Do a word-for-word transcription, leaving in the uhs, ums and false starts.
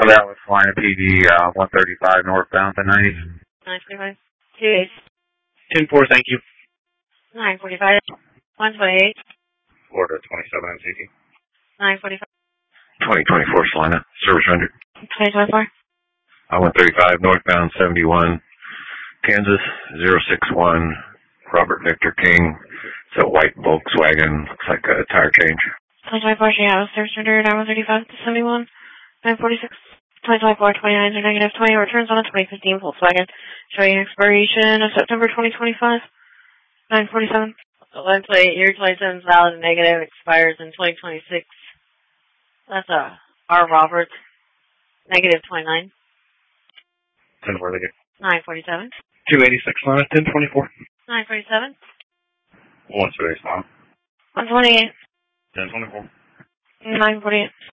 So that was Salina P D, uh, one thirty-five northbound tonight. nine forty-five. two eight. ten four, thank you. nine forty-five. one twenty-eight. Florida twenty-seven M C T. nine forty-five. twenty twenty-four Salina, service rendered. twenty twenty-four. I one thirty-five northbound seventy-one, Kansas, zero six one, Robert Victor King. It's a white Volkswagen, looks like a tire change. twenty twenty-four, Chicago, service rendered, I one thirty-five to seventy-one, nine forty-six. twenty twenty-four, twenty-nine are negative, twenty returns on a twenty fifteen Volkswagen, showing expiration of September twenty twenty-five, nine forty-seven. one plate, year twenty-seven is valid and negative, expires in twenty twenty-six. That's a R. Roberts, negative twenty-nine. ten four, thank you. nine forty-seven. two eighty-six, Salina, ten twenty-four. nine forty-seven. one twenty-eight, Salina. one twenty-eight. ten twenty-four. nine forty-eight.